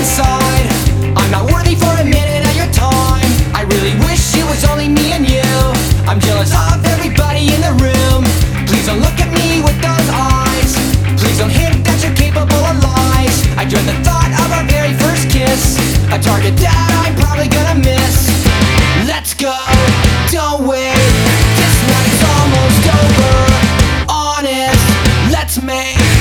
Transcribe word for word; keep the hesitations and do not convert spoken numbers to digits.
inside, I'm not worthy for a minute of your time. I really wish it was only me and you. I'm jealous of everybody in the room. Please don't look at me with those eyes. Please don't hint that you're capable of lies. I dread the thought of our very first kiss, a target that I'm probably gonna miss. Let's go, don't wait, this night's almost over. Honest, let's make